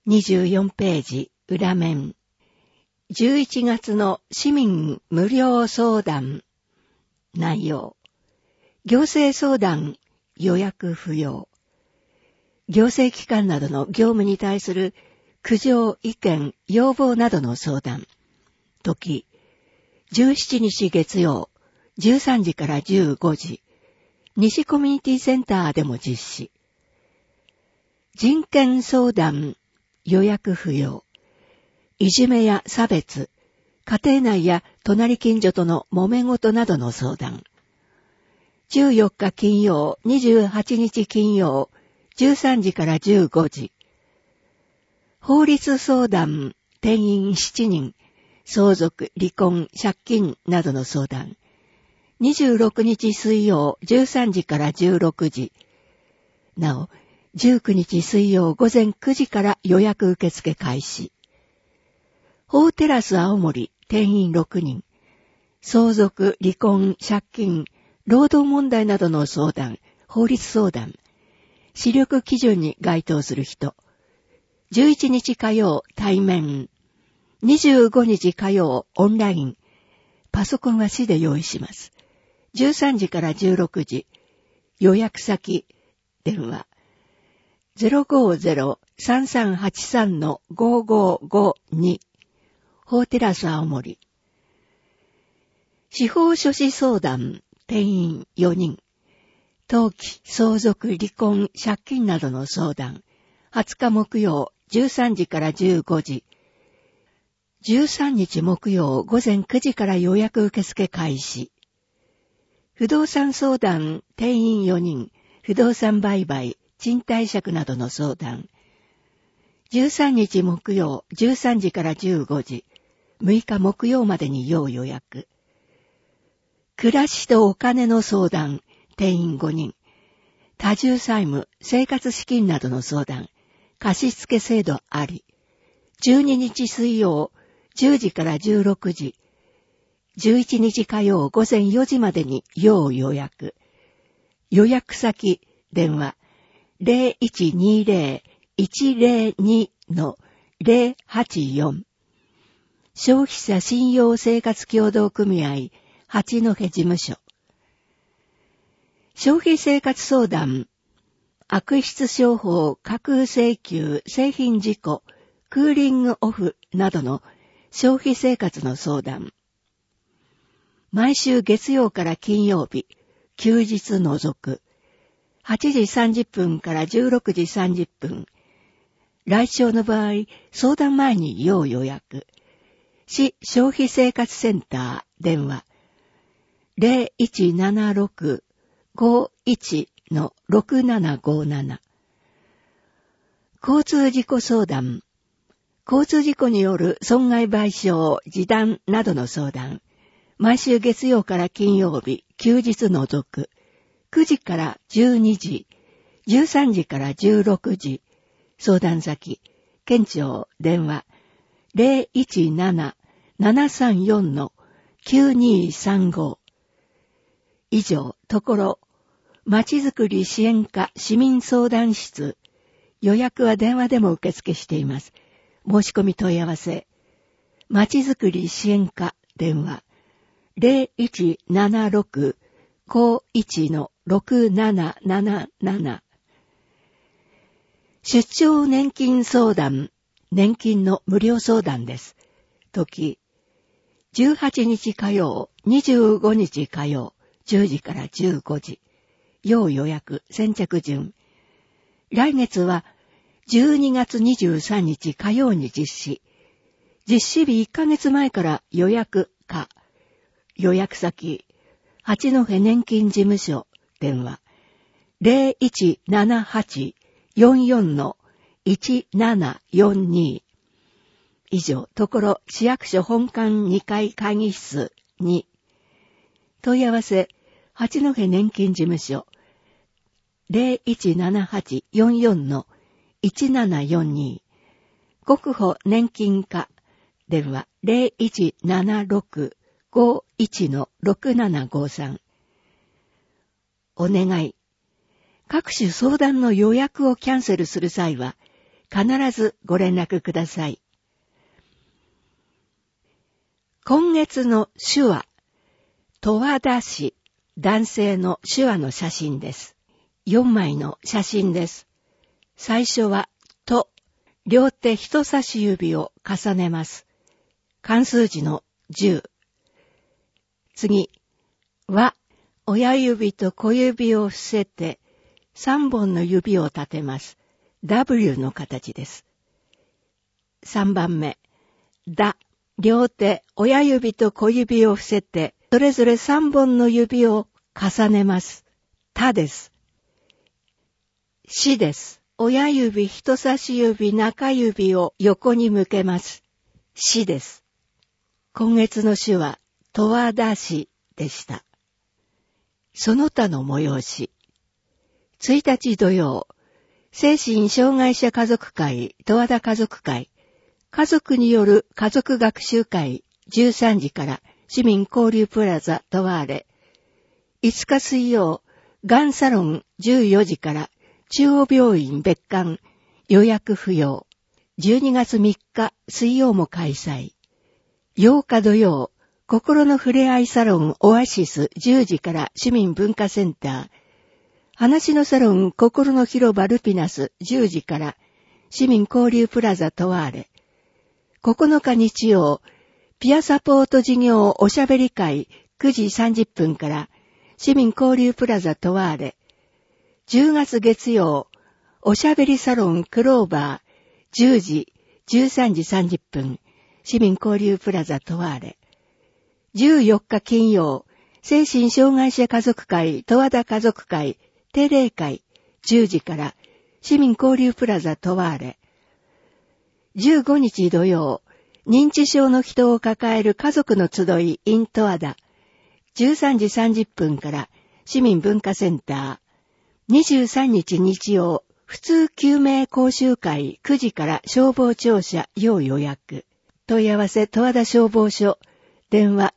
24ページ裏面。11月の市民無料相談。内容。行政相談予約不要。行政機関などの業務に対する苦情、意見、要望などの相談。時。17日月曜、13時から15時。西コミュニティセンターでも実施。人権相談予約不要。いじめや差別、家庭内や隣近所との揉め事などの相談。14日金曜、28日金曜、13時から15時。法律相談、定員7人、相続、離婚、借金などの相談。26日水曜、13時から16時。なお、19日水曜午前9時から予約受付開始。法テラス青森、定員6人。相続、離婚、借金、労働問題などの相談、法律相談。視力基準に該当する人。11日火曜、対面。25日火曜、オンライン。パソコンは市で用意します。13時から16時。予約先、電話。050-3383-5552。法テラス青森。司法書士相談、定員4人。登記、相続、離婚、借金などの相談。20日木曜、13時から15時。13日木曜、午前9時から予約受付開始。不動産相談、定員4人。不動産売買、賃貸借などの相談。13日木曜、13時から15時。6日木曜までに要予約。暮らしとお金の相談、定員5人。多重債務、生活資金などの相談。貸付制度あり。12日水曜、10時から16時。11日火曜午前4時までに要予約。予約先、電話。0120-102-084。消費者信用生活協同組合八戸事務所。消費生活相談、悪質商法、架空請求、製品事故、クーリングオフなどの消費生活の相談。毎週月曜から金曜日、休日除く。8時30分から16時30分。来庁の場合、相談前に要予約。市消費生活センター、電話。0176-51-6757。交通事故相談。交通事故による損害賠償、示談などの相談。毎週月曜から金曜日、休日除く。9時から12時、13時から16時。相談先、県庁、電話。017-734-9235。以上、ところ、まちづくり支援課市民相談室。予約は電話でも受付しています。申し込み問い合わせ。まちづくり支援課、電話。0176-51-6777。出張年金相談。年金の無料相談です。時、18日火曜、25日火曜、10時から15時。要予約、先着順。来月は12月23日火曜に実施。実施日1ヶ月前から予約か。予約先、八戸年金事務所、電話。0178-44-1742。以上、ところ、市役所本館2階会議室に。問い合わせ、八戸年金事務所。0178-44-1742。国保年金課、電話。0176-51-6753。お願い。各種相談の予約をキャンセルする際は、 必ずご連絡ください。今月の手話、十和田市男性の手話の写真です。4枚の写真です。最初は、と、両手人差し指を重ねます。漢数字の10。次、は、親指と小指を伏せて、3本の指を立てます。W の形です。3番目、だ、両手、親指と小指を伏せて、それぞれ3本の指を重ねます。たです。しです。親指、人差し指、中指を横に向けます。しです。今月の詩は、十和田市でした。その他の催し。1日土曜、精神障害者家族会、十和田家族会、家族による家族学習会、13時から市民交流プラザトワーレ。5日水曜、がんサロン14時から中央病院別館、予約不要。12月3日水曜も開催。8日土曜、心のふれあいサロンオアシス10時から市民文化センター。話のサロン心の広場ルピナス10時から市民交流プラザトワーレ。9日日曜、ピアサポート事業おしゃべり会9時30分から市民交流プラザトワーレ。10月月曜、おしゃべりサロンクローバー10時、13時30分、市民交流プラザトワーレ。14日金曜、精神障害者家族会、十和田家族会、定例会、10時から、市民交流プラザトワーレ。15日土曜、認知症の人を抱える家族の集い、イン十和田。13時30分から、市民文化センター。23日日曜、普通救命講習会、9時から消防庁舎、要予約。問い合わせ、十和田消防署。電話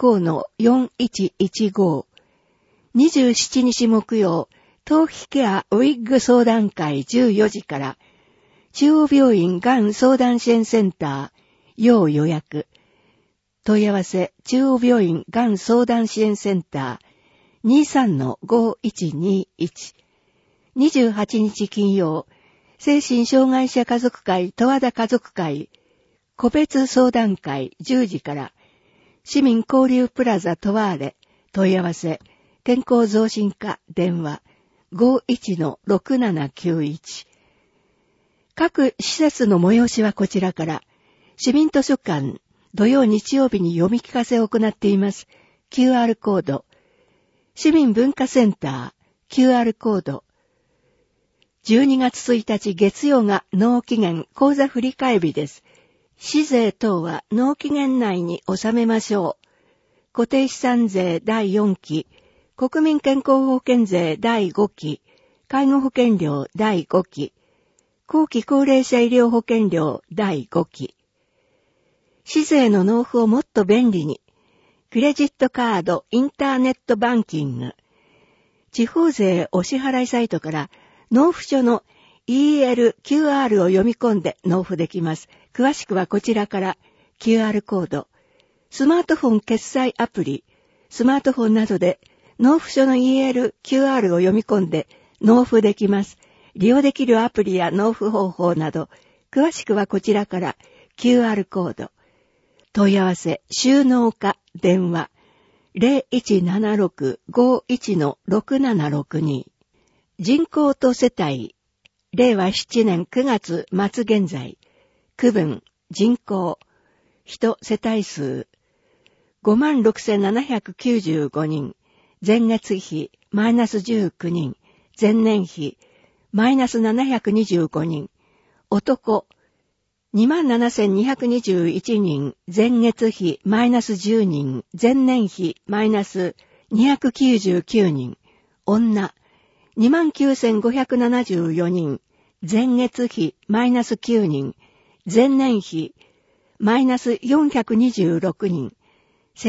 25-4115。27日木曜、頭皮ケアウィッグ相談会14時から、中央病院がん相談支援センター、要予約。問い合わせ、中央病院がん相談支援センター、23-5121。28日金曜、精神障害者家族会、十和田家族会、個別相談会10時から、市民交流プラザトワーレ、問い合わせ、健康増進課電話 51-6791。各施設の催しはこちらから、市民図書館、土曜日曜日に読み聞かせを行っています。QR コード。市民文化センター、QR コード。12月1日月曜が納期限口座振替日です。市税等は納期限内に収めましょう。固定資産税第4期、国民健康保険税第5期、介護保険料第5期、後期高齢者医療保険料第5期。市税の納付をもっと便利に、クレジットカード、インターネットバンキング、地方税お支払いサイトから納付書のEL、QR を読み込んで納付できます。詳しくはこちらから QR コード、スマートフォン決済アプリ、スマートフォンなどで納付書の EL、QR を読み込んで納付できます。利用できるアプリや納付方法など、詳しくはこちらから QR コード。問い合わせ、収納課、電話、0176-51-6762。人口と世帯、令和7年9月末現在、区分、人口、人世帯数、56,795 人、前月比、マイナス19人、前年比、マイナス725人、男、27,221 人、前月比、マイナス10人、前年比、マイナス299人、女、29,574 人、前月比、マイナス9人、前年比、マイナス426人、世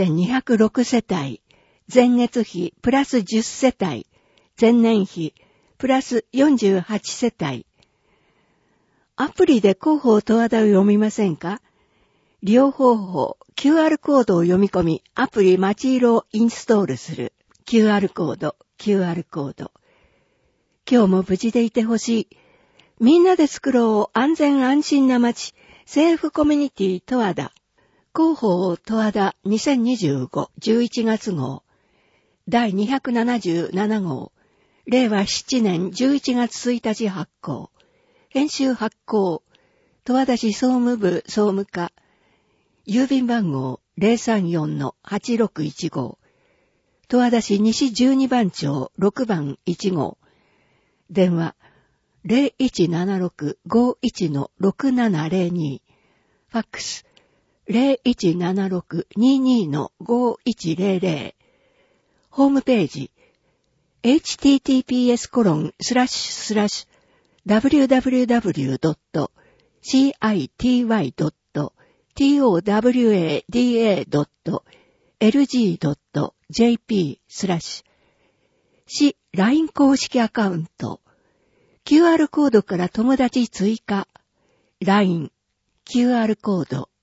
帯、28,206 世帯、前月比、プラス10世帯、前年比、 プラス48世帯。アプリで広報十和田を読みませんか？利用方法、QR コードを読み込み、アプリまちいろをインストールする。QR コード。今日も無事でいてほしい。みんなで作ろう安全安心な街、セーフコミュニティ十和田。広報十和田2025 11月号。第277号。令和7年11月1日発行。編集発行。十和田市総務部総務課。郵便番号 034-8615。十和田市西12番町6番1号。電話 0176-51-6702。ファックス 0176-22-5100。ホームページ https://www.citywada.lg.jp/ 市 LINE 公式アカウント QR コードから友達追加 LINE QR コード